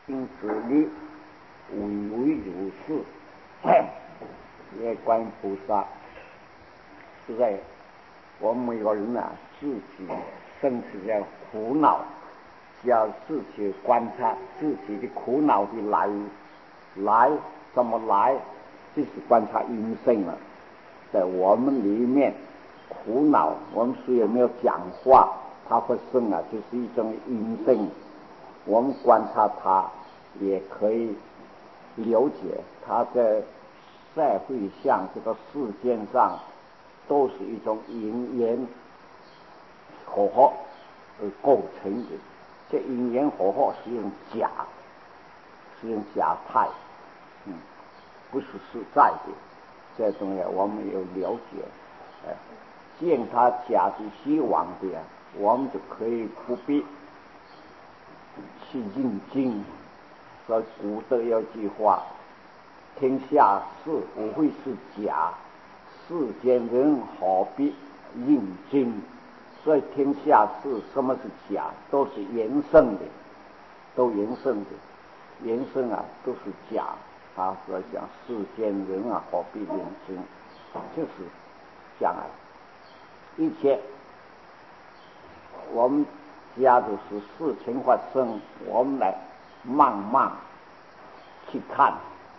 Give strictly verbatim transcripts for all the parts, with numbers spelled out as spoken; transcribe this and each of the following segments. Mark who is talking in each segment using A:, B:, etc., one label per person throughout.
A: 因此力唯唯如是。也观音菩萨是在我们每个人啊自己生起的苦恼，要自己观察自己的苦恼的来来怎么来，就是观察因性了。在我们里面苦恼，我们虽然没有讲话，它会生啊，就是一种因性。我们观察它，也可以了解它在社会上这个世间上都是一种因缘和合而构成的。这因缘和合是一种假，是一种假态，嗯，不是实在的。这种呢，我们有了解，哎，见他假的虚妄的，我们就可以不必去认真。所以古德有句话：天下事无非是假，世间人何必认真？所以天下事什么是假？都是缘生的，都缘生的，缘生啊都是假啊。所以讲世间人啊何必认真？就是讲啊，一切我们假如是事情发生，我们来慢慢去看，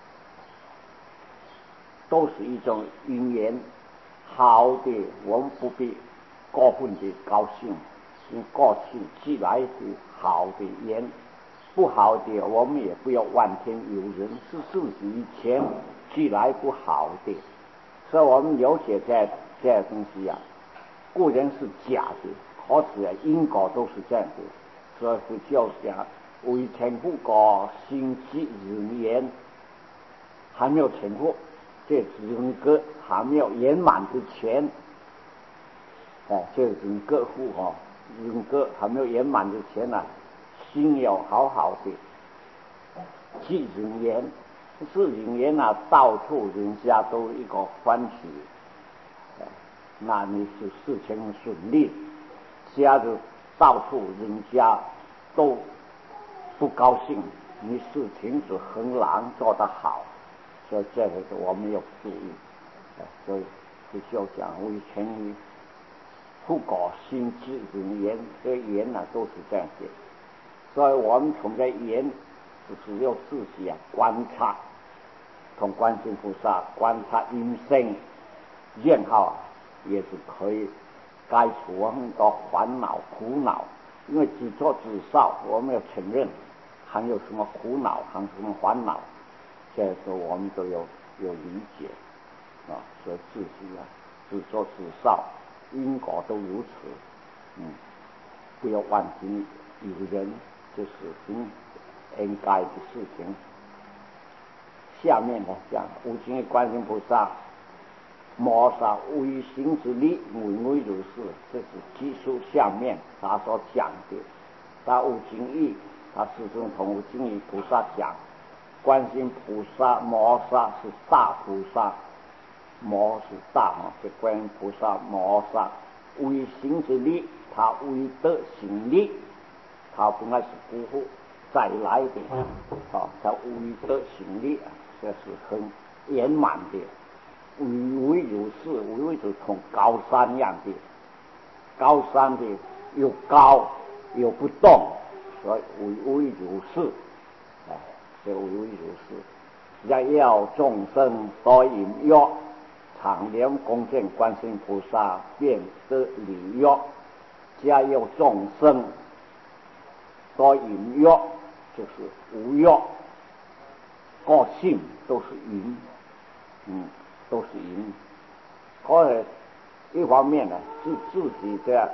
A: 都是一种因缘。好的我们不必过分的高兴，因为过去寄来的好的缘，不好的我们也不要怨天尤人，是自己以前寄来不好的。所以我们了解这这些东西啊，固然是假的，可是啊因果都是这样的。所以佛教讲为成佛果，心即人缘，还没有成佛，这人格还没有圆满之前，哎，这人格护哦，人格还没有圆满之前呢、啊，心要好好的即人缘，是人缘啊，到处人家都一个欢喜，哎，那你是事情顺利。假如到处人家都不高兴，你事情是很难做得好。所以这个我们要注意，所以就讲为成佛果，心即人缘，这缘呢都是这样子。所以我们从这缘就是要自己啊观察，从观世菩萨观察因性，然后也是可以解除我们的烦恼苦恼。因为自作自受，我们要承认还有什么苦恼，还有什么烦恼，这时候我们都有有理解啊。所以自己啊自作自受，因果都如此，嗯，不要怨天尤人，这是很应该的事情。下面呢讲无尽的观世菩萨摩萨唯心之力，唯唯如是。这是基础下面他所讲的。他无尽意，他始终同无尽意菩萨讲，观世菩萨摩萨是大菩萨，摩是大嘛，这观世菩萨摩萨唯心之力，他唯德行力，他不该是辜负再来的啊，他唯德行力，这是很圆满的。唯唯如是，唯唯就同高山一样的，高山的又高又不动，所以唯唯如是，哎，这唯唯如是。若要众生多饮药，常念恭敬观世音菩萨，便得离药。假要众生多饮药，就是无药，个性都是淫，嗯。都是淫，可是一方面呢，是自己的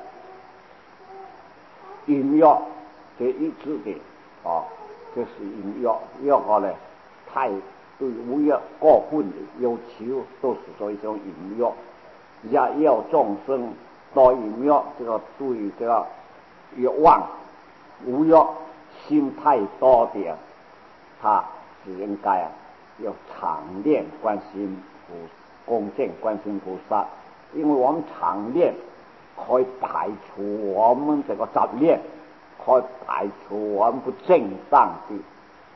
A: 淫欲这一致的啊，这是淫欲，欲好呢太对无欲过分的要求，都是说一种淫欲。若要众生多淫欲，这个对这个欲望无欲心太多的，他是应该啊要常念观世音恭敬观世音菩萨，因为我们常念可以排除我们这个杂念，可以排除我们不正当的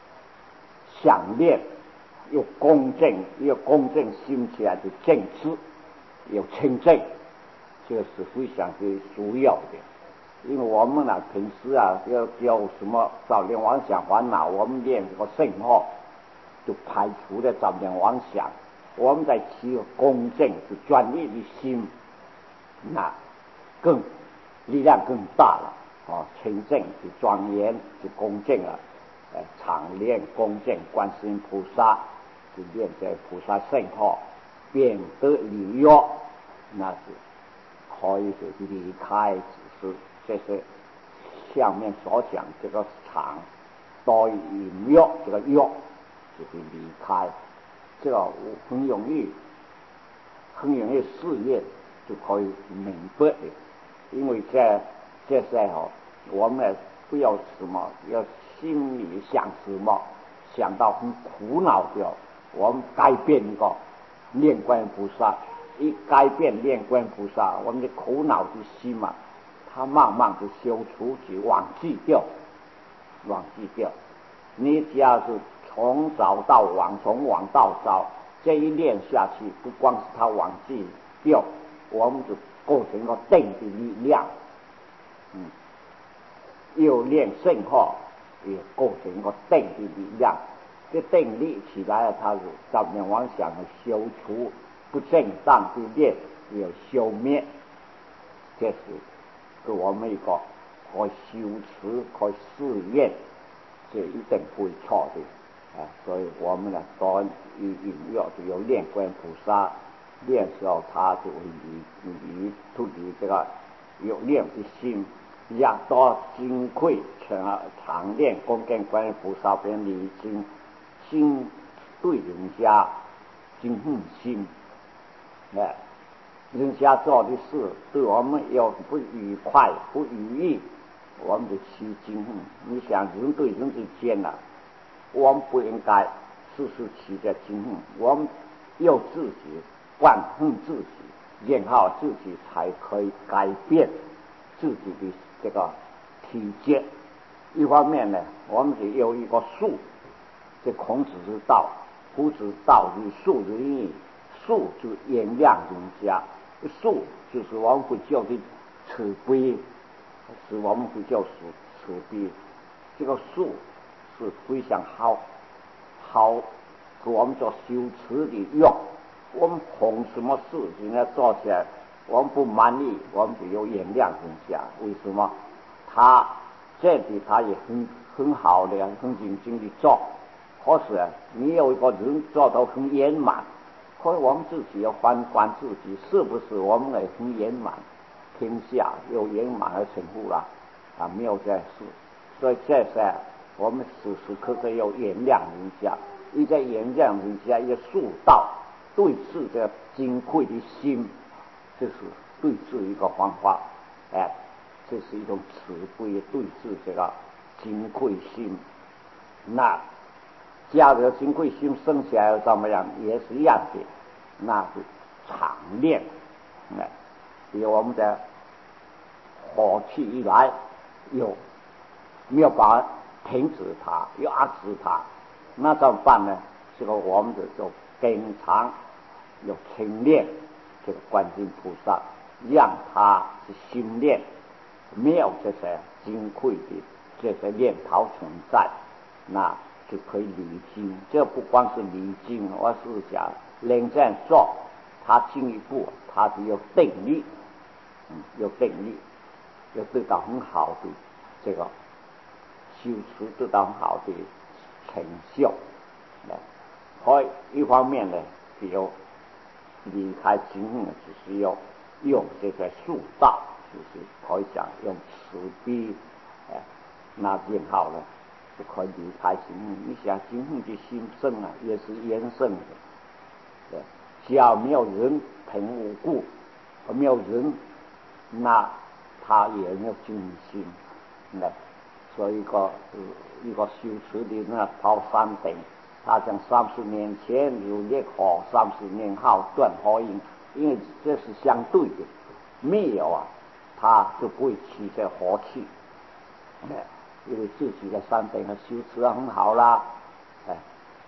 A: 想念，有公正，有公正心起来的正知，有清正，这个是非常的主要的。因为我们啊，平时啊，要有什么早念妄想烦恼，我们念这个圣号，就排除了早念妄想。我们在起公正是专一的心，那更力量更大了啊！清正是庄严是公正了，呃，常念公正观世音菩萨，就念这菩萨圣号，变得礼乐，那是可以是离开只是。这是下面所讲这个常多饮乐，这个乐就是离开，这个很容易，很容易事业就可以明白的。因为这这些哦，我们不要什么，要心里想什么，想到很苦恼的，我们改变一个念观音菩萨，一改变念观音菩萨，我们的苦恼的心嘛。他慢慢就消除，就忘记掉，忘记掉。你只要是从早到晚，从晚到早，这一练下去，不光是他忘记掉，我们就构成一个定的力量。嗯，又练圣号，也构成一个定的力量。这定力起来了，它是早念妄想的消除，不正当的念也消灭，这是。给我们一个可修持、可试验，这一定不会错的啊！所以我们呢，多一饮乐就有念观菩萨，念时候他就会离离脱离这个有念的心，让多金匮常常念恭敬观音菩萨边离心，心对人家心恨心，哎。人家做的事对我们有不愉快、不愉悦，我们就起惊恨。你想人对人之间呢、啊，我们不应该时时起着惊恨，我们要自己惯恨自己，然后自己才可以改变自己的这个体质。一方面呢，我们就有一个术，这孔子之道，夫之道于术之义，术就原谅人家。术就是我们会叫的慈悲，是我们会叫慈慈悲。这个术是非常好，好给我们做修持的用。我们碰什么事情要做起来，我们不满意，我们就要原谅人家。为什么？他这里他也很很好的，很认真的做。可是你有一个人做到很圆满。所以我们自己要反观自己，是不是我们也很圆满？天下又圆满而成父了啊，没有这事。所以这些我们时时刻刻要原谅人家，一在原谅人家，一塑造对峙的金匮的心，这是对峙一个方法。哎，这是一种慈悲对峙这个金匮心。那加了金匮心生起来怎么样？也是一样的。那是常练，哎，比我们的火气一来，有没有办法停止它，压制它？那怎么办呢？这个我们就就经常有勤练这个观世音菩萨，让他是心练，没有这些金匮的这些念头存在，那就可以离经。这不光是离经，我是讲。能这样做，他进一步，他就有定力，嗯，有定力，要得到很好的这个修持，得到很好的成效。所以一方面呢，只有离开经验，只是要用这个塑造，就是可以讲用慈悲，哎，那然后呢，就可以离开经验。你想经验的心生啊，也是延伸的。只要没有人凭无故，没有人，那他也没有尽心。那所以一个一个修持的那跑山顶，他讲三十年前有烈火，三十年后断火影，因为这是相对的，没有啊，他就不会起这火气。因为自己的山顶的修持很好啦，哎，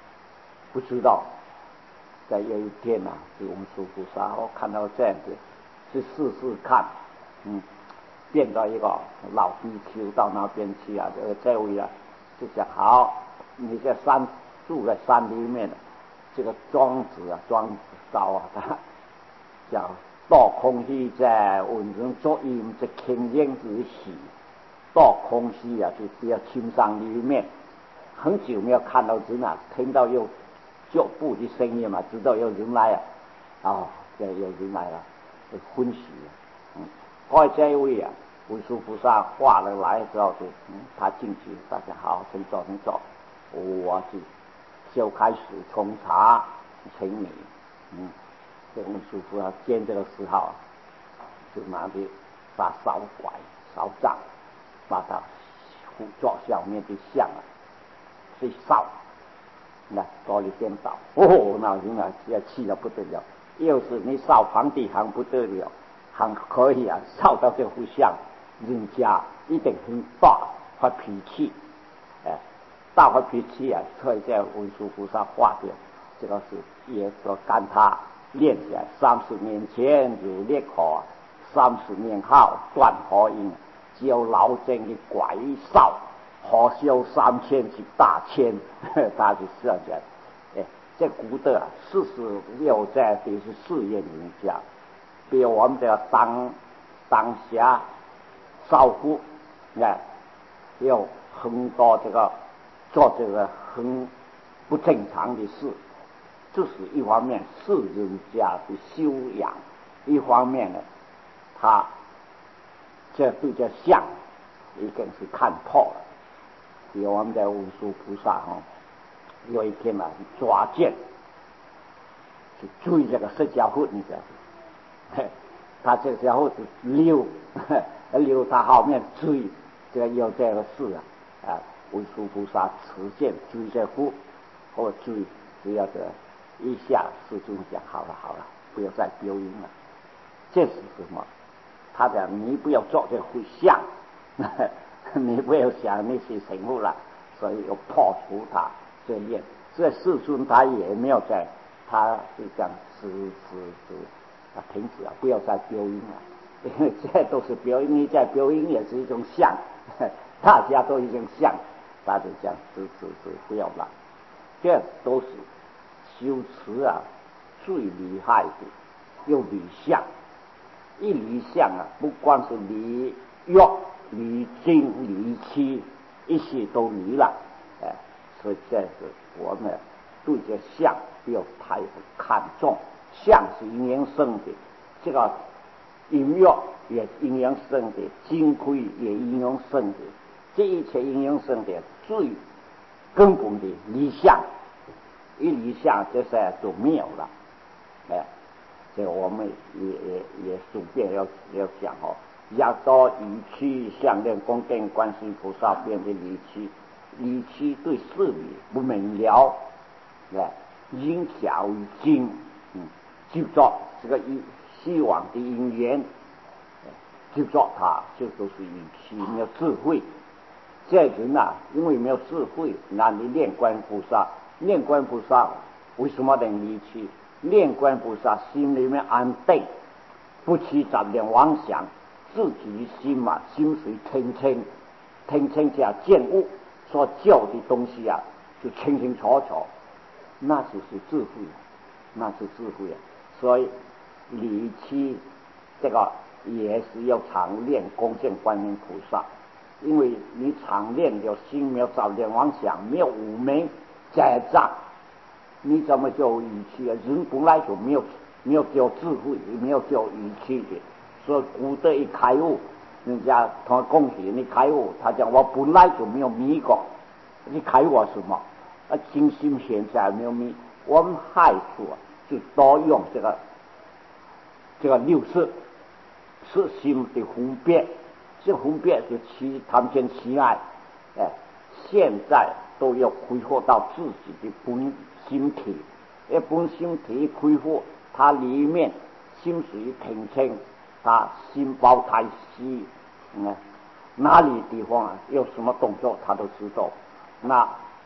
A: 不知道，在有一天呐、啊，是文殊菩萨，我看到这样子，去试试看，嗯，变到一个老比丘到那边去啊，这个这位啊，就讲好，你在山住在山里面，这个庄子啊，庄子道啊，他叫多空虚在文人作音，这听音之喜，多空虚啊，就比较清桑里面，很久没有看到人啊，听到有脚步的声音嘛，知道有人来啊，哦，这有人来了，就欢喜了。嗯，后这一位啊，文殊菩萨化了来之后就，嗯，他进去，大家好，请坐，请坐，我就就开始冲茶，请你，嗯，这文殊菩萨见这个时候啊，就拿着把扫拐、扫杖，把他辅座下面的像啊，去扫。那高里颠倒，哦，那人啊，要气得不得了。要是你烧皇帝还不得了，还可以啊，烧到这幅像，人家一定很大发脾气，哎，大发脾气啊！所以在文殊菩萨画的这个是也说干他练起来，三十年前如烈火，三十年后断火影，只有老僧的拐扫。火烧三千是大千，他是这样讲。哎，这古德啊，四十六在的是试验人家，比如我们这个当当下少妇，哎，有很多这个做这个很不正常的事，这是一方面是人家的修养，一方面呢，他这对这相一定是看破了。有我们的文殊菩萨哈，有一天啊，抓剑去追这个释迦佛，你知道？他这个时候是溜，溜他后面追，这个有这个事啊啊！文殊菩萨持剑追这佛，或追，只要这一下，师尊讲好了好了，不要再飙音了。这是什么？他讲你不要做这个回向。你不要想那些神物了，所以要破除他这念。这世尊他也没有在，他是讲止止止啊，停止啊，不要再飙音了，因为这都是飙音，你在飙音也是一种相，大家都一种相，他就讲止止止，不要了。这都是修持啊最厉害的，又离相，一离相啊，不光是离药。离精离气，一切都离了，哎，所以这是我们对这相不要太看重，相是阴阳生的，这个音乐也是阴阳生的，金盔也阴阳生的，这一切阴阳生的最根本的离相，一离相这些就没有了，哎，这个我们也也也顺便要要讲哦。亚多语气向念恭敬观世菩萨变的离气，离气对事理不明了，哎，因小于精，嗯，就做这个一希望的因缘，就做它，这都是语气没有智慧。这人呐、啊，因为没有智慧，那你念观菩萨，念观菩萨为什么能离气？念观菩萨心里面安定，不起杂念妄想。自己心嘛，心水清清，清清下见物，所教的东西啊，就清清楚楚，那就是智慧，那是智慧啊。所以离气这个也是要常练恭敬观音菩萨，因为你常练有心没有杂念妄想，没有无明遮障，你怎么叫语气啊？人本来就没有没有叫智慧，也没有叫语气的。所以古德一开悟，人家他恭喜你开悟，他讲我本来就没有迷过，你开悟什么？啊，精心现在没有迷，我们害处啊，就多用这个这个六识，是心的分别，这分别就起谈见起爱，哎，现在都要恢复到自己的本心体，而本心体恢复，它里面心水平清。他心包太细，嗯，哪里地方啊，有什么动作他都知道。那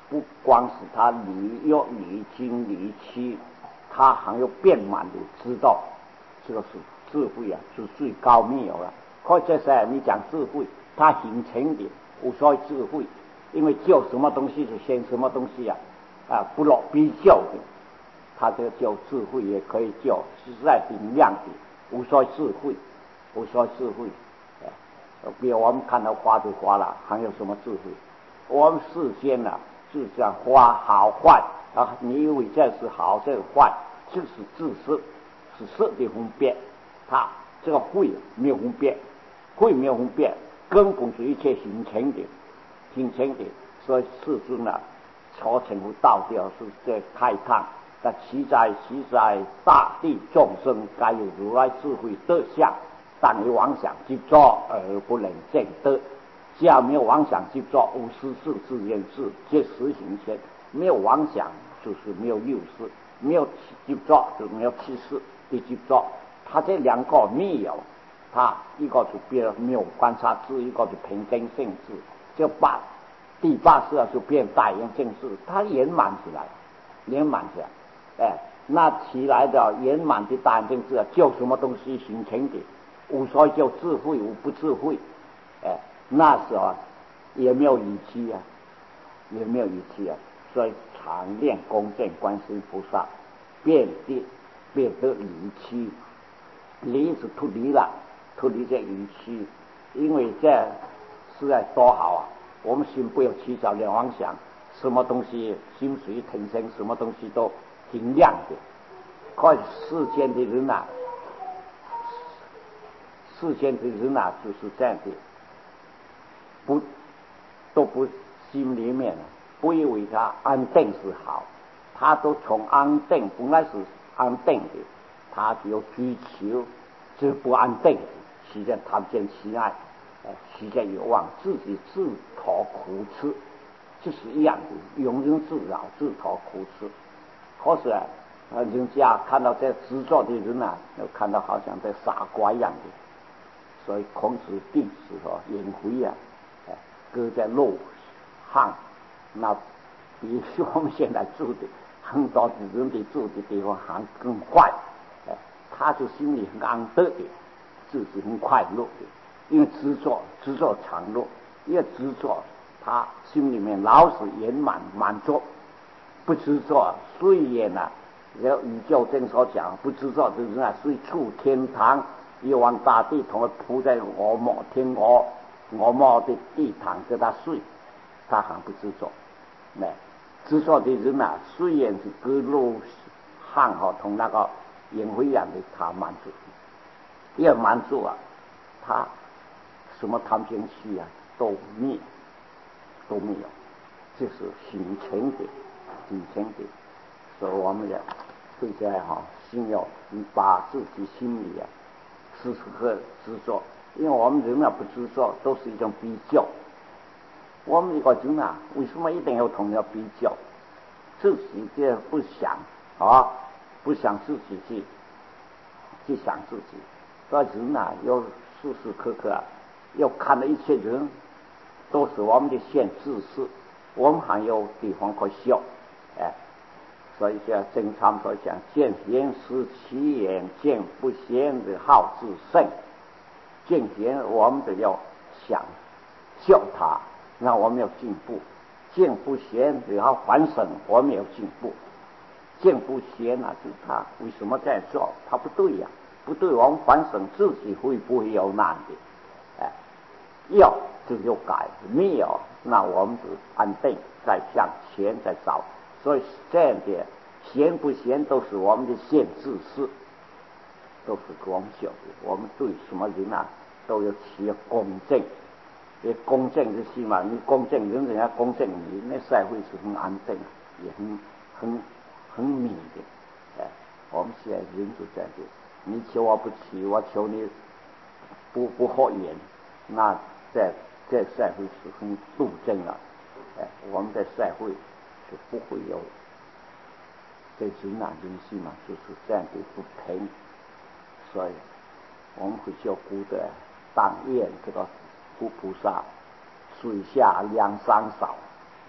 A: 不光是他理又理经理气，他还有遍满的知道，这个是智慧啊，是最高妙了。或者是你讲智慧，它形成的无所谓智慧，因为救什么东西是先什么东西啊，啊不落比较的，它这个叫智慧也可以叫实在定量的无所谓智慧，无所谓智慧。比如我们看到花就花了，还有什么智慧？我们世间啊，就像花好坏啊，你以为这是好，这是坏，这是自色，是色的分别。它这个慧没有分别，慧没有分别，根本是一切形成的，形成的。所以世尊啊，所成无道调是在开叹。那其在其在大地众生，该有如来智慧德相。但你妄想执着而不能证得，只要没有妄想执着，无实事自然事，皆实行前。没有妄想就是没有六事，没有执着就没有七事的执着。他这两个没有，他一个是变没有观察智，一个是平等性智。这八第八事就变大圆正智，它圆满起来，圆满起来，哎，那起来的圆满的大圆正智，就什么东西形成的？无所谓叫智慧，无不智慧，哎，那时候也没有仪器啊，也没有仪器啊，所以常念恭敬观世音菩萨，变的变得离器，离是脱离了，脱离这仪器，因为这实在多好啊！我们心不要起着了妄想，什么东西心随腾升，什么东西都挺亮的。看世间的人啊。世间的人啊，就是这样的，不都不心里面不以为他安定是好，他都从安定本来是安定的，他只有追求这不安定，实际上贪见喜爱，实际上有望自己自讨苦吃，这是一样的，庸人自扰，自讨苦吃。可是啊，人家看到这执着的人啊，又看到好像在傻瓜一样的。所以孔子弟子哦，颜回啊，哎，搁在路巷，那比我们现在住的很多的人的住的地方还更坏，哎，他就心里很安得的，自己很快乐的，因为执着，执着常乐，因为执着，他心里面老是圆满满足，不执着，虽然啊，要宇宙正所讲，不执着的人啊，虽处天堂。玉皇大帝同他铺在鹅毛天鹅鹅毛的地毯给他睡，他还不知足。那执着的人啊，虽然是各路汉哈同那个颜回一样的，他满足，要满足啊，他什么贪心气啊都灭，都没有，这是形成的，形成的。所以我们也对这哈心要把自己心里啊。时时刻执着，因为我们人啊不执着，都是一种比较。我们一个人啊，为什么一定要同人比较？自己这不想啊，不想自己去去想自己。所以人啊，要时时刻刻啊，要看到一切人都是我们的现自私，我们还有地方可笑，哎。所以像正常所讲，见贤思齐焉，见不贤的好自胜。见贤我们得要想笑他，那我们要进步；见不贤也要反省，我们要进步。见不贤啊，就是他为什么这样做？他不对呀、啊，不对，我们反省自己会不会有难的？哎，要就就改，没有那我们就安定，再向前再找。所以这样的贤不贤都是我们的现自私，都是光晓的。我们对什么人啊，都要起公正。这公正的心嘛，你公正人，人家公正你，那社会是很安定，也很很很密的。哎，我们现在人就这样的，你求我不起，我求你不不合眼，那在在社会是很斗争了。哎，我们在社会是不会有对人啊人性嘛，就是这样的不平，所以我们会叫古的当愿这个佛菩萨水下两三勺，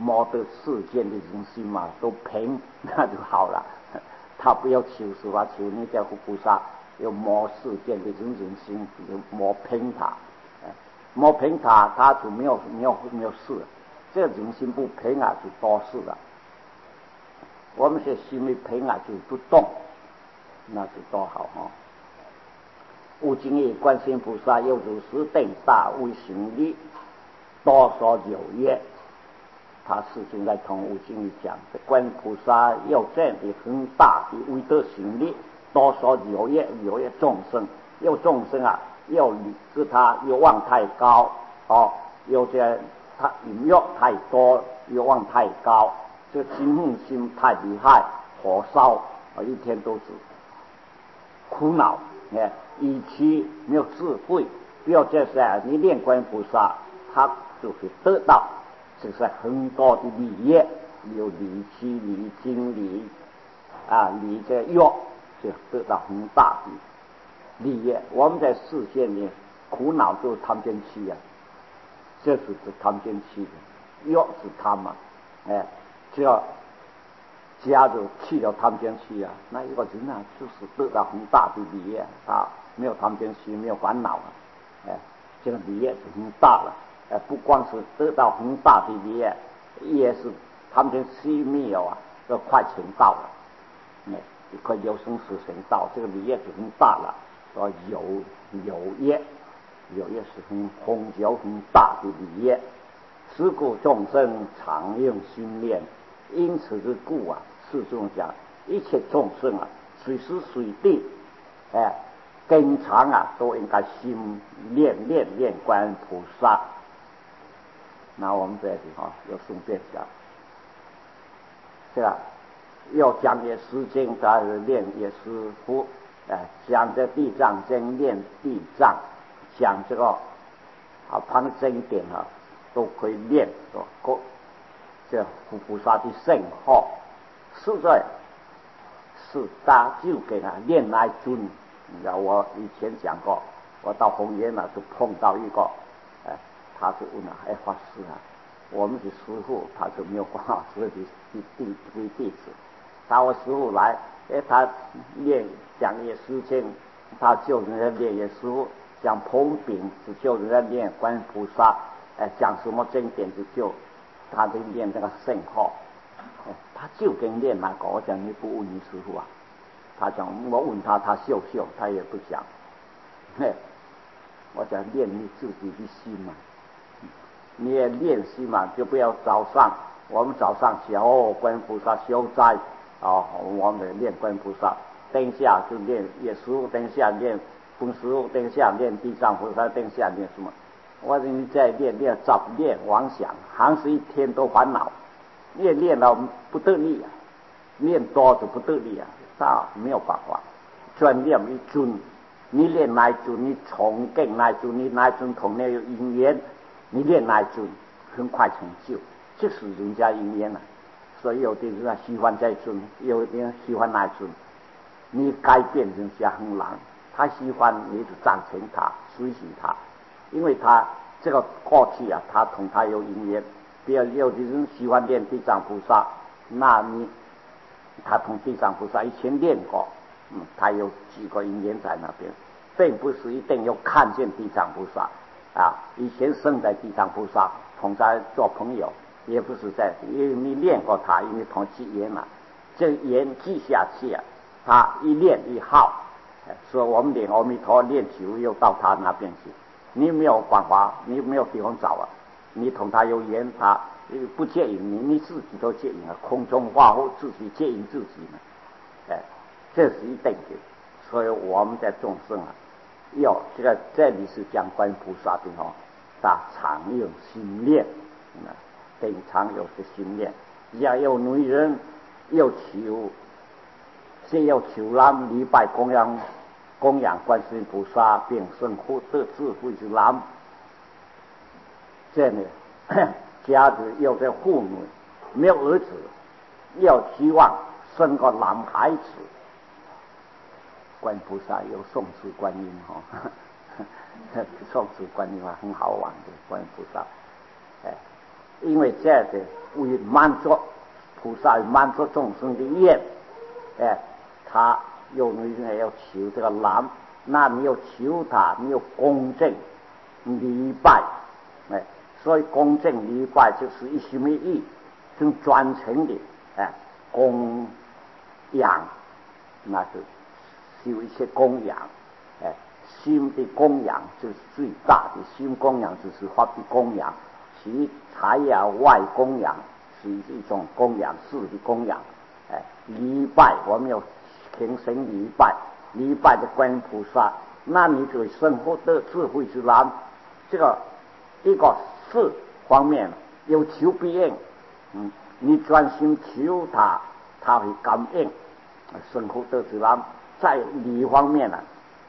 A: 摸得世间的人心嘛，都平，那就好了。他不要求什么，求那个菩萨，要摸世间的人人心，要摸平他，摸平他，他就没有没有没有事。这个人心不平啊，就多事了。我们这心里平啊，就不动，那是多好哈、哦！悟今日观世音菩萨又如是等大为行力，多说有曰。他师兄在同悟经里讲，观音菩萨有这样的很大的威德行力，多说有曰有曰众生，有众生啊，要理是他欲望太高哦，有些他欲太多，欲望太高，这心恨心太厉害，火烧啊，一天都是苦恼。哎，以其没有智慧，不要这些，你念观音菩萨，他就会得到。就是很多的理业，有理气、理经、理啊、理这药，就得到很大的利益。我们在世界里苦恼就是贪奸气啊，这是指贪奸气的药是贪嘛，哎，只要加入去了贪奸气啊，那一个人啊就是得到很大的利益，他没有贪奸气，没有烦恼啊，哎，这个利益就很大了。呃，不光是得到很大的利益，也是他们的虚没有啊，都快成道了。哎，一块有生死成道，这个利益就很大了。说有有业，有业是很宏久很大的利益。是故众生常用心念，因此之故啊，世尊讲，一切众生啊，随时随地，哎，经常啊，都应该心念念念观音菩萨。那我们这里哈、哦、有顺便讲，是吧？要讲也诗经，他练也诗赋，哎，讲这地藏经练地藏，讲这个啊旁经典啊都可以练，都这菩萨的圣号，实在是大就给他练来尊。你知道我以前讲过，我到红岩那就碰到一个，哎。他就问了，哎，法师啊，我们的师父他就没有管老师的弟弟为弟子，他我师父来，哎，他练讲也师经，他就人家练也师父讲捧饼，是就人家练观音菩萨，哎，讲什么经典就就他就练这个圣号，哎，他就跟练那个，我讲你不问你师父啊，他讲我问他，他笑笑，他也不讲，嘿，我讲练你自己的心嘛。你也练习嘛，就不要早上，我们早上起哦，观音菩萨消灾哦，我们练观音菩萨，等下就练耶稣，等下练本师，等下练地藏菩萨，等下练什么？我说你再练练早练妄想，还是一天都烦恼，越练到不得力啊，练多就不得力啊，那没有办法，专练一尊，你练哪一尊，你崇敬哪一尊，你哪一尊同那有因缘。你练那一尊，很快成就，这是人家因缘了。所以有的人喜欢这尊，有的人喜欢那一尊。你改变人家很难，他喜欢你就赞成他，随喜他，因为他这个过去啊，他同他有因缘。比如有的人喜欢练地藏菩萨，那你他同地藏菩萨以前练过，嗯，他有几个因缘在那边，并不是一定要看见地藏菩萨。啊，以前生在地藏菩萨同他做朋友，也不是在，因为你练过他，因为同积缘嘛，这缘积下去啊，他一练一耗，所以我们练阿弥陀练久又到他那边去，你没有办法，你没有地方找啊，你同他有缘，他不接引你，你自己都接引了，空中化后自己接引自己嘛，哎，这是一定的，所以我们在众生啊。要这个这里是讲观音菩萨的哦，他常有心念，啊，非常有个心念。要有女人要求，先要求男礼拜供养供养观世音菩萨，并生获得智慧之男。这呢，家子有个妇女没有儿子，要希望生个男孩子。观菩萨有送子观音哈、哦，送子观音啊很好玩的观音菩萨，哎， 因为这个为满足菩萨满足众生的愿，哎，他有人要求这个男，那你要求他，你要恭敬礼拜，哎，所以恭敬礼拜就是一心一意，很专诚的，哎，供养，那是修一些供养，哎，心的供养就是最大的，心供养就是法的供养，其财呀外供养是一种供养，事的供养，哎，礼拜我们要虔诚礼拜，礼拜的观音菩萨，那你就生活的智慧之难，这个一个事方面有求必应，嗯，你专心求他，他会感应，生活的之难。在理方面呢，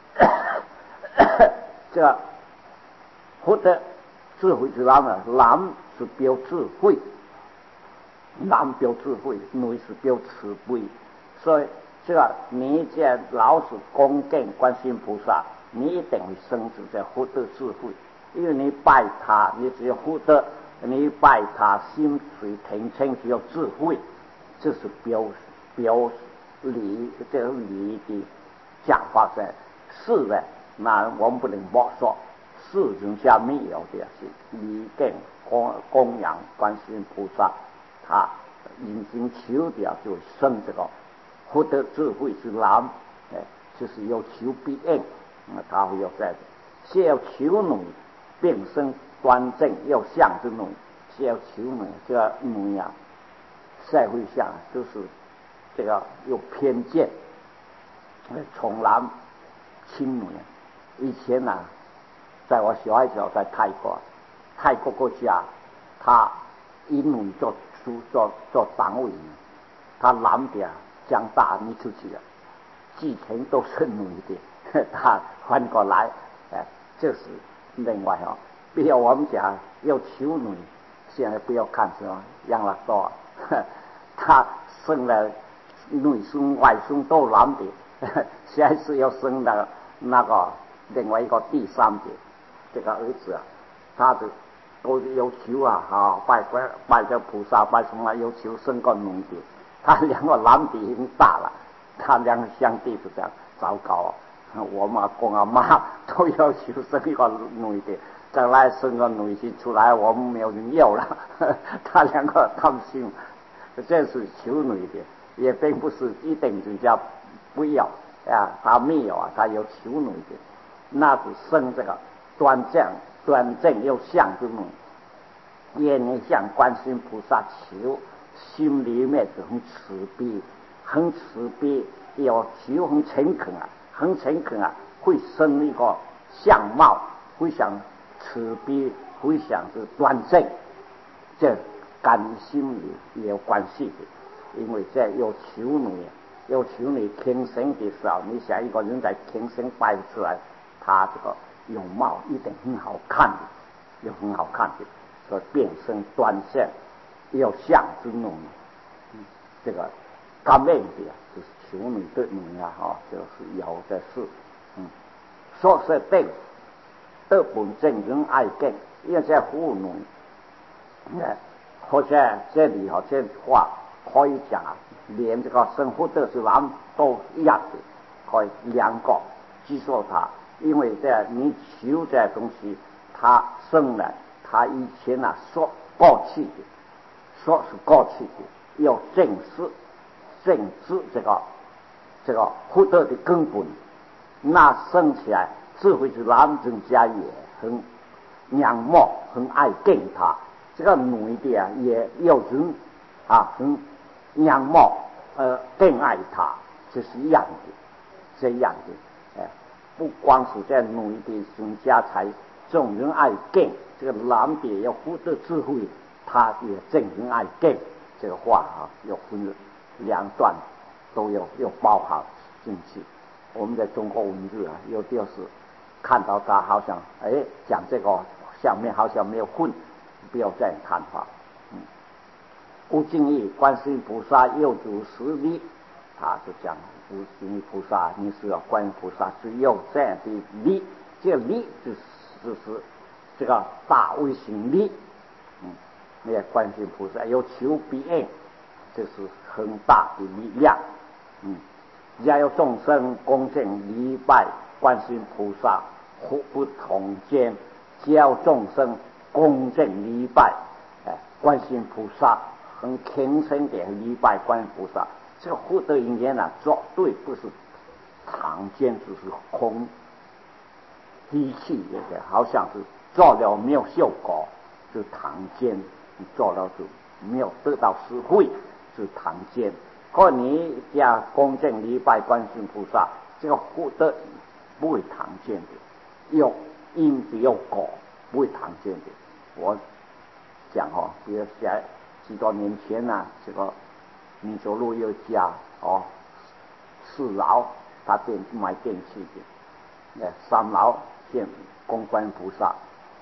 A: 这个获得智慧之难呢，难是表智慧，难表智慧，女是表慈悲，所以这个你这老是恭敬观世音菩萨，你一定会生出这获得智慧，因为你拜他，你只有获得，你拜他心水澄清，只有智慧，这是表表理，这个理的讲法在是的，那我们不能没说，是人下没有的是礼敬供供养观世音菩萨，他已经求的就生这个获得智慧之难，哎，就是有求必应，那他会有在，是要求女并生端正要相之女，是要求女这个女呀，社会上就是这个有偏见，重男轻女。以前呢、啊，在我小孩时候在泰国，泰国国家，他以女做做做做党委，他男的长大你出去了，继承都是女的，他翻过来，哎，这是另外哦。比如我们讲要求女，现在不要看什么养乐多，他生了女孙外孙都男的，下一次要生了那个另外一个第三的这个儿子啊，他的都有求啊，好拜拜拜这菩萨拜什么有求生个女的，他两个男的已经大了，他两个相弟是这样糟糕啊！我妈公阿妈都要求生一个女的，将来生个女婿出来，我们没有人要了，他两个贪心，这是求女的，也并不是一定人家不要啊，他没有啊，他有求女的，那是生这个端正端正又相之女，也能向观世音菩萨求，心里面是很慈悲，很慈悲，要求很诚恳啊，很诚恳啊，会生一个相貌，会想慈悲，会想是端正，这跟心里也有关系的，因为这有求女，有求女天生的时候，你想一个人在天生拜出来，他这个容貌一定很好看的，又很好看的，所以变身端正，要相之女，嗯，这个感应的就是求女对女啊，哈、哦，就是有的是，嗯，说是对，德本正人爱敬，因为这妇女，哎，或者这里哈这话可以讲啊，连这个生活的是男都一样的，可以两个接受他。因为这你求这东西，他生了，他以前啊说过去的，说是过去的，要正视正视这个这个获得的根本，那生起来智慧之男人家也很仰慕，很爱敬他。这个女的啊，也有人啊很仰慕，呃更爱他，这是一样的，这样的，哎。不光是在女的生家财，众人爱敬，这个男的要获得智慧，他也众人爱敬。这个话啊，要分两段，都有要包含进去。我们在中国文字啊，有的是看到他好像哎讲这个下面好像没有混，不要这样看法。嗯，无尽意观世音菩萨又主十力。他就讲，无尽意菩萨，你是要观音菩萨只有这样的力，这个力就是就是这个大威行力，嗯， 那观世音菩萨有求必应，这是很大的力量。嗯，只要有众生恭敬礼拜观世音菩萨，互不同间；只要众生恭敬礼拜，哎，观世音菩萨很虔诚的礼拜观世音菩萨，这个福德因缘啊，绝对不是常见，只是空机器的，好像是做了没有效果，是常见；你做了就没有得到实惠，是常见。可你加恭敬礼拜观世音菩萨，这个福德不会常见的，有因必有果，不会常见的。我讲哦，比如在几多年前啊，这个民族路有家哦，四楼他电卖电器的，哎，三楼建供观菩萨，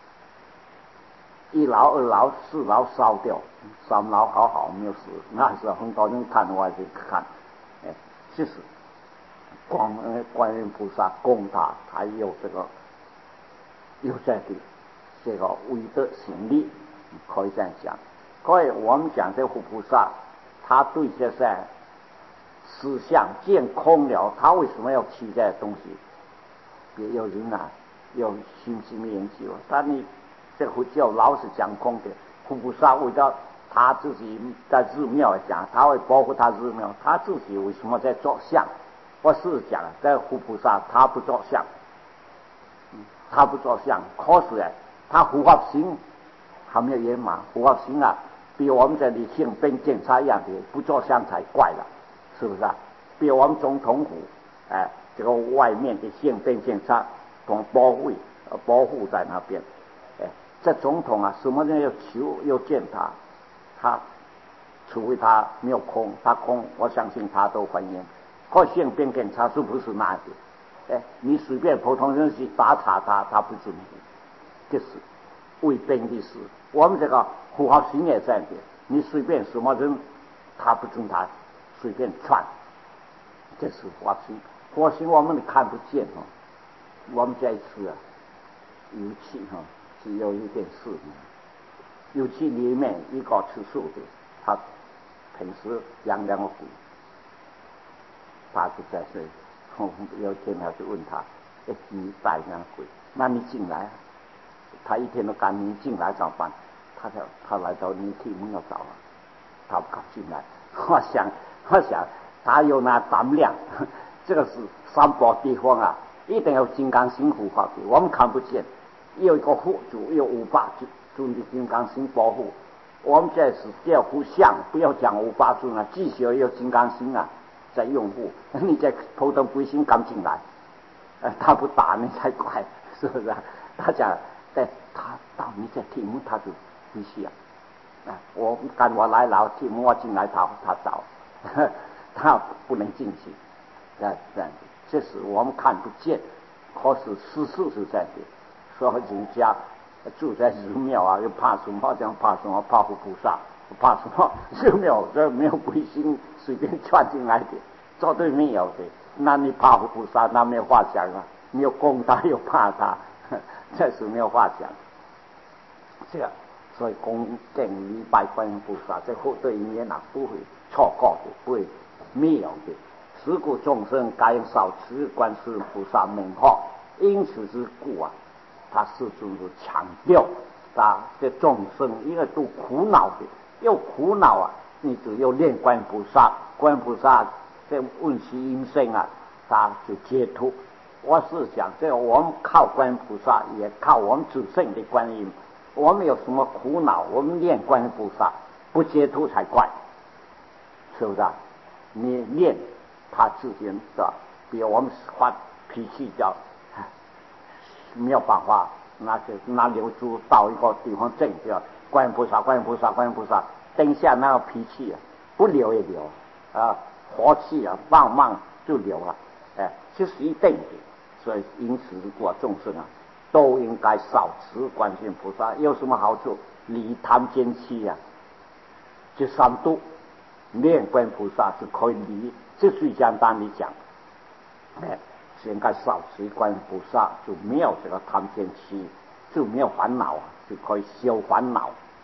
A: 一楼、二楼、四楼烧掉，三楼好好没有事。那时候很多人看，我还去看，哎，其实光观音菩萨供他，他有这个有在的这个威德行力，可以这样讲。所以我们讲这佛菩萨，他对这些思想见空了，他为什么要取这些东西？别有人啊，有心性研究，但你这佛教老是讲空的，佛菩萨为了他自己在寺庙讲，他会保护他寺庙，他自己为什么在做相？我是讲，在佛菩萨他不做相，他不做相，可是哎，他护法心还没有圆满，护法心啊，比我们这里宪兵检察一样的，不做相才怪了，是不是啊？比我们总统府，哎，这个外面的宪兵检察同保卫呃保护在那边，哎，这总统啊，什么人要求要见他，他除非他没有空，他空，我相信他都欢迎。可宪兵检察是不是那的？哎，你随便普通人去打查他，他不准的，这是卫兵的事。我们这个护法心也这样的，你随便什么人，他不准他随便传，这是护法心。护法心我们看不见哦。我们这一次啊，油漆哈是有一点事，油漆里面一个吃素的，他平时养两个鬼，他就在这里。有一天他就问他：“哎，你带两个鬼，那你进来啊？”他一天都赶你进来怎么办？他就他来到你题目要找了，他不敢进来。我想，我想他有那胆量，这个是三宝地方啊，一定要金刚心护法的，我们看不见。有一个护主，有五八尊的金刚心保护。我们这是叫互相，不要讲五八尊啊，继续有金刚心啊，在拥护。你在头灯不心刚进来，呃，他不打你才怪，是不是啊？他讲，哎，他到你这题目他就不需要。啊，我赶我来了，题目我进来他他找，他不能进去。这这样子，这是我们看不见，可是事实是这样的。说人家住在寺庙啊，又怕什么？这样怕什么？怕佛菩萨，怕什么？寺庙这没有鬼心随便窜进来的，绝对没有的。那你怕佛菩萨，那没有话讲啊！你有攻他，又怕他，这是没有话讲。这样，所以恭敬礼拜观音菩萨，这福德因缘啊，不会错过的，不会没有的。是故众生该少持观世音菩萨名号，因此之故啊，他始终是强调啊，这众生因为都苦恼的，又苦恼啊，你只有念观音菩萨，观音菩萨这问其因生啊，他就解脱。我是想，这我们靠观音菩萨，也靠我们自身的观音。我们有什么苦恼，我们念观音菩萨，不解脱才怪，是不是啊？你念他自己的，比如我们发脾气叫没有办法，那就拿流珠到一个地方镇掉，观音菩萨，观音菩萨，观音菩萨，等下那个脾气啊，不流也流啊，火气啊，慢慢就流了，哎，这是一定的。所以因此，我众生啊，都应该少持观世音菩萨。有什么好处？离贪奸气啊，这三毒，念观音菩萨是可以离。这最简单的讲，哎，应该少持观音菩萨，就没有这个贪奸气，就没有烦恼啊，就可以消烦恼。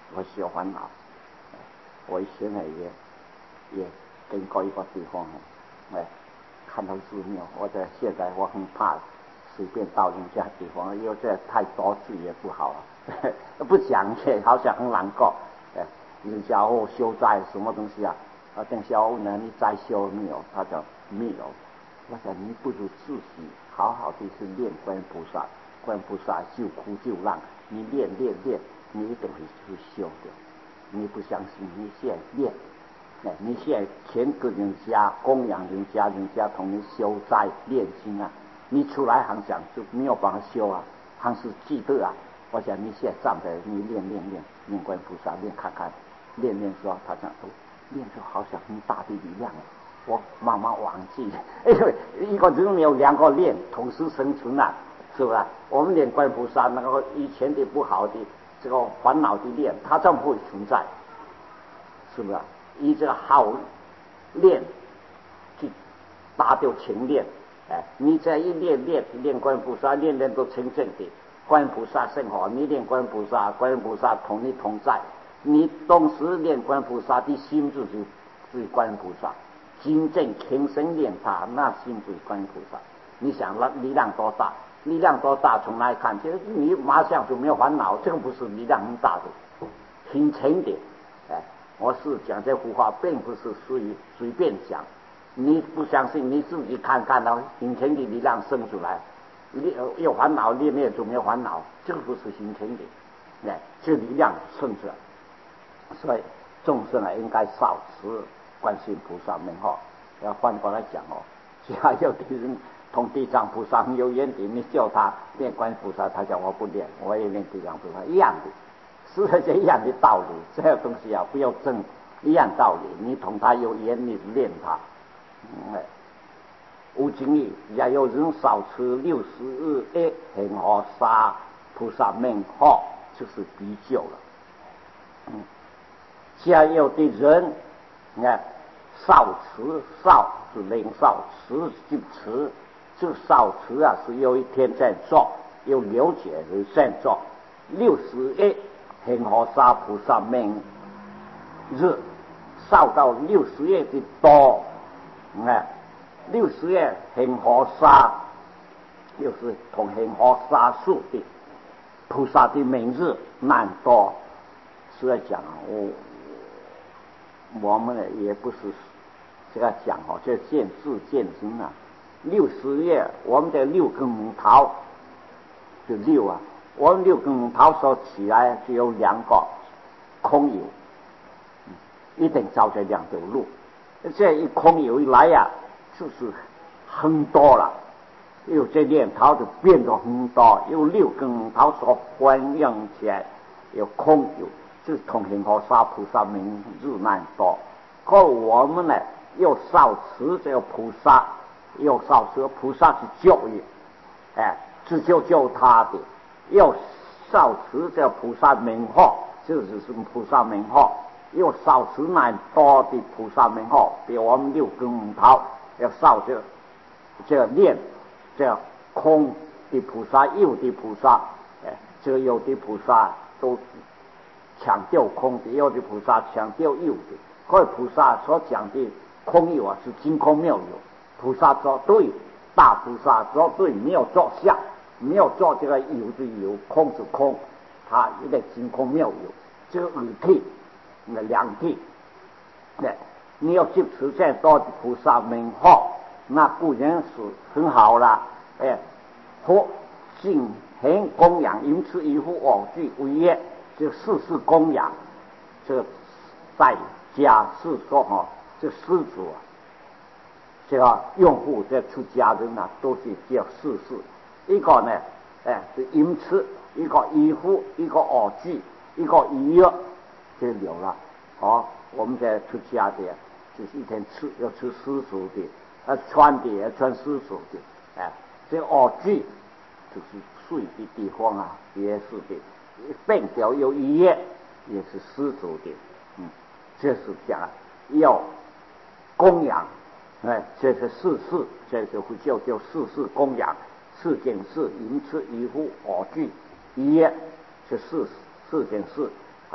A: 我小烦恼。我以前呢也也经过一个地方，哎，看到寺庙，我在现在我很怕随便到人家地方，因为这太多字也不好了，不讲也好像很难过。哎，人家哦修斋什么东西啊？啊，等下我问呢，你斋修没有？他讲没有。我想你不如自己好好的去练观菩萨，观菩萨救苦救难，你练练练，你一定会去修的。你不相信，你现在练，哎，你现在钱给人家供养人家，人家同你修斋练经啊，你出来好像就没有办法修啊，还是记得啊。我想你现在站在你练练练练观菩萨，练看看，练练说，他讲说练就好像很大的力量了。我慢慢忘记，因为一个人没有两个练同时生存啊，是不是？我们练观菩萨那个以前的不好的这个烦恼的练，它就不会存在，是不是？以这个好练去打掉情练，哎，你这一练练练观菩萨，练练都成正的观菩萨生活，你练观菩萨，观菩萨同你同在，你同时练观菩萨的心就是就是观菩萨。真正听声念他，那心就是观菩萨。你想那力量多大？力量多大？从哪里看？其实你马上就没有烦恼，这个不是力量很大的，很沉的。哎，我是讲这幅画，并不是属于随便讲。你不相信，你自己看看到很沉的力量生出来，有烦恼练练就没有烦恼，这个不是形成的。哎，这力量生出来，所以众生啊，应该少持观世音菩萨名号。要反过来讲哦，只要有的人同地藏菩萨很有缘的，你叫他练观世菩萨，他讲我不练，我也练地藏菩萨，一样的，是这一样的道理。这个东西啊，不要争，一样道理。你同他有缘，你练他。嗯，无经义也有人少持六十日夜恒河沙菩萨名号，就是比较了。嗯，加有的人，你看少持少是零少，持就持，这少持啊是有一天在做，有了解的在做。六十夜恒河沙菩萨名日，少到六十夜的多，你看六十夜恒河沙，就是同恒河沙数的菩萨的名日难多。是在讲我我们呢也不是这个讲哦，这见智见经啊。六十夜我们的六根木头就六啊，我们六根木头说起来只有两个空有，一定照这两条路。这一空有一来呀、啊，就是很多了，有这念头就变得很多，有六根木头所反映起来有空有。就是同恒河沙菩萨名日难多，可我们呢又少持这个菩萨，又少持菩萨去教育，哎，只救救他的，又少持这个菩萨名号，就是是菩萨名号，又少持难多的菩萨名号，比我们六根木头要少这这个念这个空的菩萨，有的菩萨，哎，这个有的菩萨都强调空的，有的菩萨强调有的。各位菩萨所讲的空有啊，是真空妙有。菩萨说对，大菩萨说对，没有做相，没有做这个有的有，空是空，它一个真空妙有。这个二体，那两体，那你要去持这多的菩萨名号，那固然是很好了。哎，或敬恒供养，因此一夫偶具为业。这四世供养，这在家是说哈，这施主啊，这个用户这出家人啊，都是叫四世。一个呢，哎，是因此一个衣服，一个偶具，一个医药，就有了。哦，我们在出家的，就是一天吃要吃施主的，啊，穿的也穿施主的，哎，这偶具就是睡的地方啊，也是的。并表有医业，也是施主的，嗯，这是讲要供养，哎，这是四事，这就会叫叫四事供养，四件事，银次衣服偶具医业，这四四件事啊，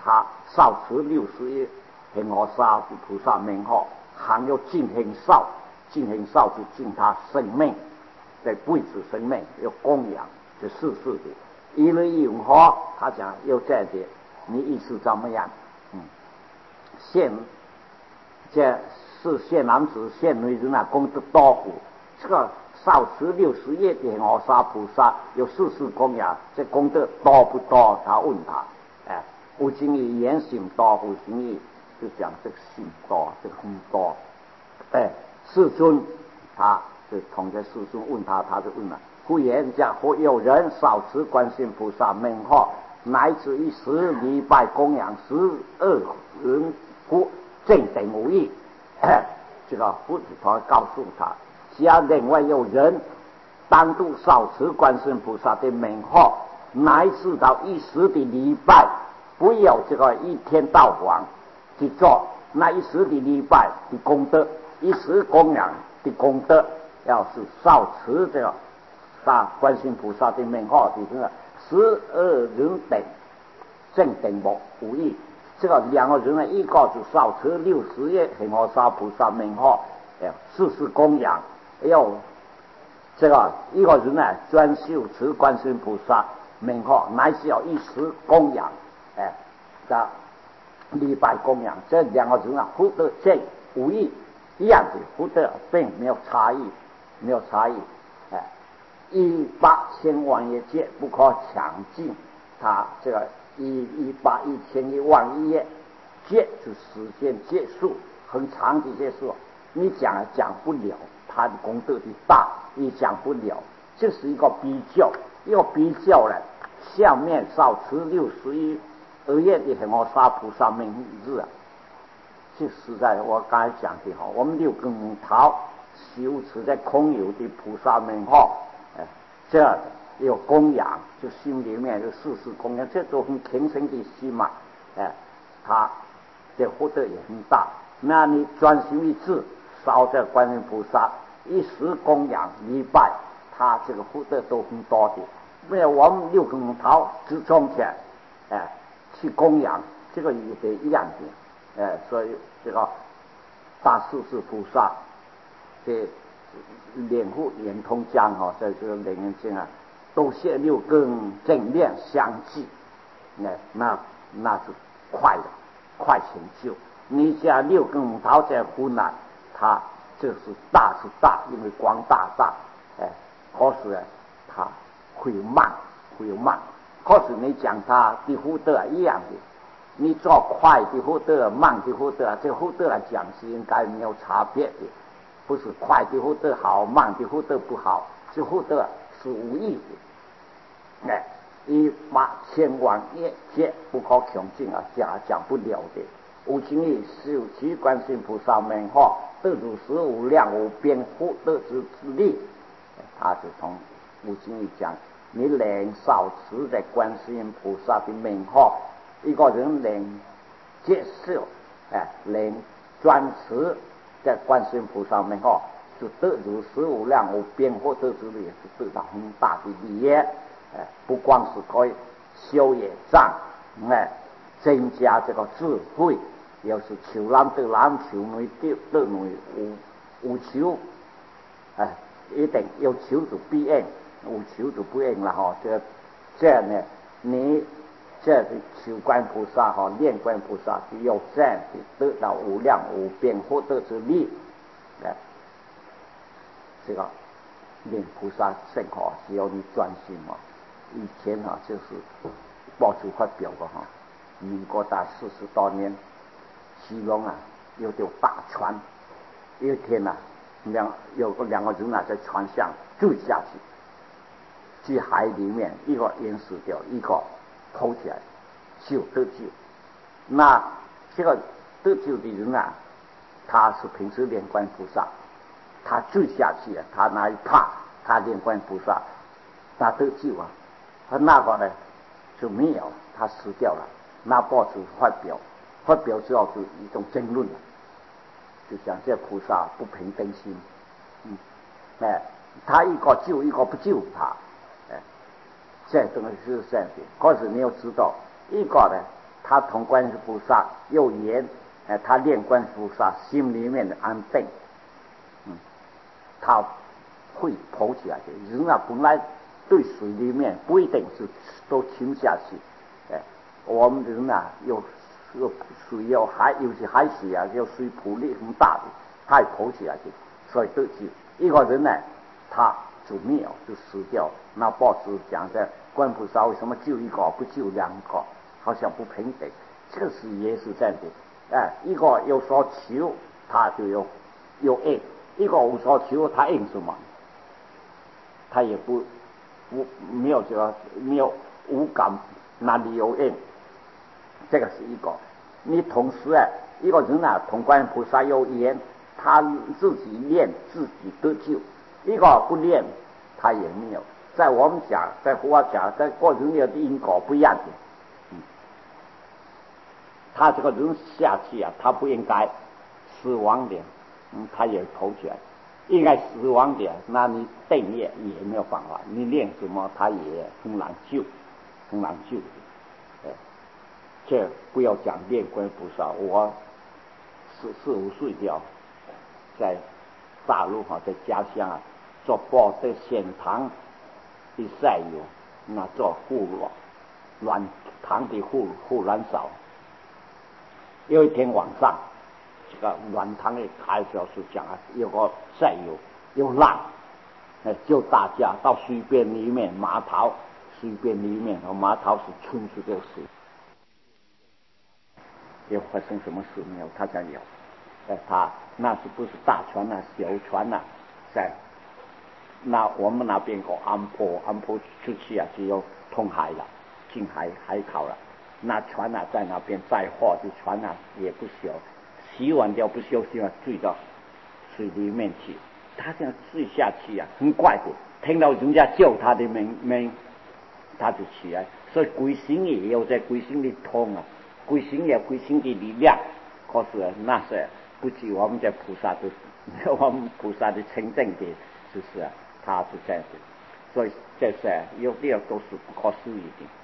A: 他少持六十一恒河沙的菩萨名号，含有净恒少，净恒少就净他生命，在辈子生命要供养，是世世的。一日一永河，他讲又在的，你意思怎么样？嗯，现这是现男子、现女人啊，功德多乎？这个少持六十页的恒河沙菩萨有世世供养，这功德多不多？他问他，哎，无尽意言行多，无尽意就讲这个行多，这个很多。哎，世尊，他就从这世尊问他，他就问了。忽言讲，或有人少持观世音菩萨名号，乃至一时礼拜供养十二人，故正等无益。这个佛陀告诉他，假另外有人单独少持观世音菩萨的名号，乃至到一时的礼拜，不要这个一天到晚去做那一时的礼拜的功德，一时供养的功德，要是少持这个大观世音菩萨的名号，就是十二人等正等无无益。这个两个人呢，一个是少持六十页恒河沙菩萨名号，哎，世世供养；要这个一个人呢，专修持观世音菩萨名号，乃是要一时供养，哎，这礼拜供养。这两个人啊，福德正无异，一样的福德，并没有差异，没有差异，哎。一八千万亿劫不可强尽，他这个一一八一千一万亿劫，劫是时间结束，很长的结束，你讲讲不了他的功德的大，你讲不了，这是一个比较，一个比较呢。下面少持六十一二页的恒河沙菩萨名字啊，是实在我刚才讲的哈，我们六根五桃修持在空有的菩萨名号。哎，这有供养，就心里面就事事供养，这都很虔诚的心嘛。哎，他的福德也很大。那你专心一致烧这观音菩萨，一时供养礼拜，他这个福德都很多的。没有我们六根桃只种钱，哎，去供养，这个也得一样的。哎，所以这个大势至菩萨这。脸护圆通江哈，在这个楞严经啊，都现六根正面相继，那那那是快的，快成就。你讲六根五桃在湖南，它这是大是大，因为光大大，哎，可是它会慢，会慢。可是你讲它的福德一样的，你做快的福德，慢的福德，这福德来讲是应该没有差别的。不是快的福德好，慢的福德不好，这福德是无益的。哎，一八千万亿劫不可穷尽啊，讲讲不了的。无尽意修持观世音菩萨名号，得如实无量无边福德之力。他就从无尽意讲，你能少持在观世音菩萨的名号，一个人能接受，哎，能专持。在观世音菩萨名号，就得如实无量无边福德之力，是得到很大的利益。哎，不光是可以修业障，哎，增加这个智慧，又是求男得男，求女得得女，无无求，哎，一定有求就必应，无求就不应了哈。这这样呢，你这是求观菩萨哈，念观菩萨就有这样的得到无量无边福德之力。哎，这个念菩萨圣号，只要你专心嘛。以前啊，就是报纸发表过哈，民国大四十多年，西龙啊有条大船，有一天啊，两有个两个人啊在船上坠下去，去海里面，一个淹死掉，一个头起来救得救。那这个得救的人啊，他是平时念观菩萨，他坠下去了，他哪里怕？他念观菩萨，他得救啊。他那个呢就没有，他死掉了。那报纸发表，发表之后是一种争论了，就讲这菩萨不平等心，嗯，哎，他一个救一个不救他，哎，这东西是这样的。可是你要知道，一个呢他同观世菩萨有缘，哎，他念观世菩萨，心里面的安定，嗯，他会跑起来的。人啊，本来对水里面不一定是都沉下去，哎，我们人啊，有有水有海，有些海水啊，有水瀑力很大的，他也跑起来的。所以对起一个人呢，他就灭就死掉。那报纸讲的观世菩萨为什么救一个不救两个，好像不平等，这个是也是这样的。哎，一个有所求，他就有有应；一个无所求，他应什么？他也不不没有这个没有无感，哪里有应？这个是一个。你同时啊，一个人啊，同观世菩萨有缘，他自己念自己得救；一个不念，他也没有。在我们讲，在佛法讲，在个人的因果不一样的。嗯，他这个人下去啊，他不应该死亡的，嗯，他也投起来。应该死亡的，那你定业也没有办法，你念什么他也很难救，很难救的。哎，这不要讲念观菩萨，我四四五岁掉，在大陆哈，在家乡啊，做报在县堂的赛友，那做护卵堂的护护卵嫂。有一天晚上，这个卵堂的开销是讲啊，有个赛友有浪，哎，就大家到水边里面码头，水边里面和码头是春水的水，有发生什么事没有？他讲有，哎，他那是不是大船啊，小船啊，在那我们那边个安坡，安坡出去啊，就要通海了，进海海口了。那船啊，在那边载货的船啊，也不小，洗完掉不休息啊，坠到水里面去。他这样坠下去啊，很怪的。听到人家叫他的名名，他就起来。所以鬼神也有在鬼神里通啊，鬼神有鬼神的力量。可是那是不及我们的菩萨的，我们菩萨的清净的，就是啊，他是这样子。所以这是有点都是不可思议的。